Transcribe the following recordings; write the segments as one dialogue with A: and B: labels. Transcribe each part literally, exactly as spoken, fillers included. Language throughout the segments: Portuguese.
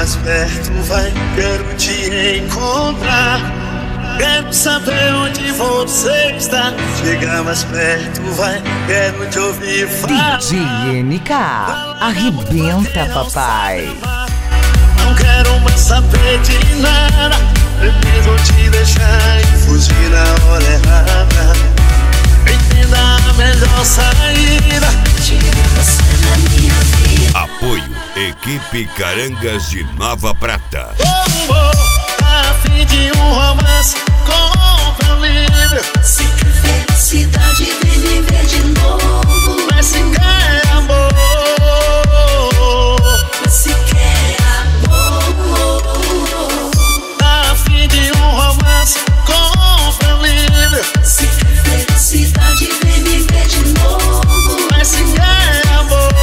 A: mais perto, vai, quero te encontrar. Quero saber onde você está. Chega mais perto, vai, quero te ouvir falar.
B: D J N K, arrebenta, papai.
A: Não quero mais saber de nada. Preciso te deixar e fugir na hora errada. Entenda a melhor saída.
C: Tira você da minha vida.
D: Apoio Equipe Carangas de Nova Prata.
A: Oh, oh, tá a fim de um romance, compra um livro.
C: Se quer felicidade, vem viver de novo.
A: Mas se quer amor,
C: Mas se quer amor,
A: tá a fim de um romance, compra um livro.
C: se quer felicidade, vem viver de novo.
A: Mas se quer amor,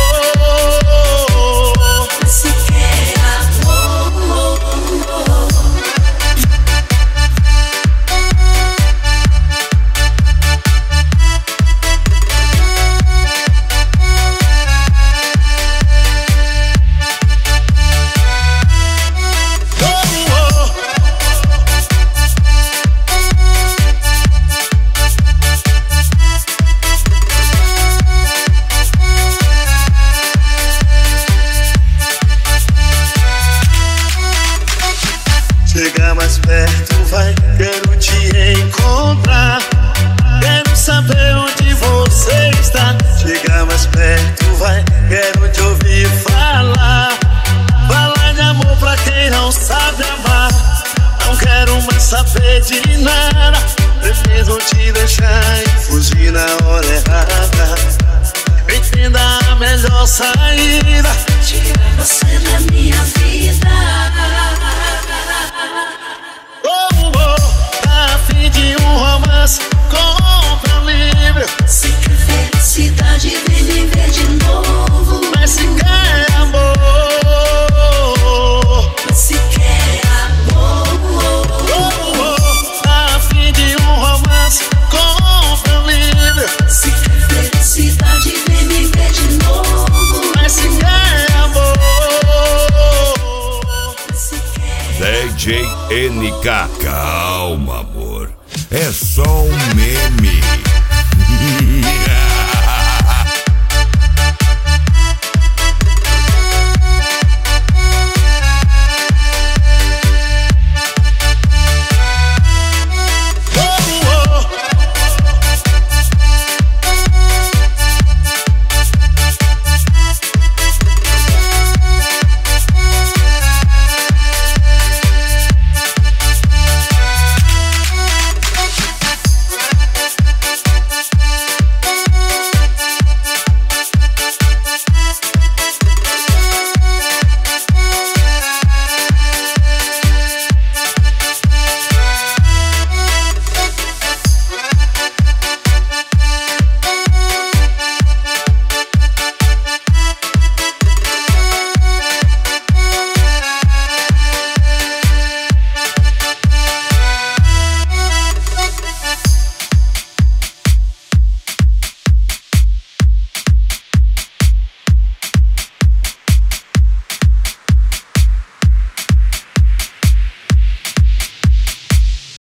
C: Mas se quer amor,
A: chega mais perto, vai, quero te encontrar. Quero saber onde você está. Chega mais perto, vai, quero te ouvir falar. Falar de amor pra quem não sabe amar. Não quero mais saber de nada. Preciso te deixar e fugir na hora errada. Entenda a melhor saída.
C: tira você da minha vida.
A: Oh, oh, tá a fim de um romance, compra um livro.
C: Se quer felicidade, vem viver de novo.
A: Mas se quer amor,
C: Mas se quer amor,
A: oh, oh, tá a fim de um romance, compra um livro.
C: se quer felicidade, vem viver de novo.
A: Mas se quer amor,
C: Mas se quer
D: D J N K, calma, amor. É só um meme.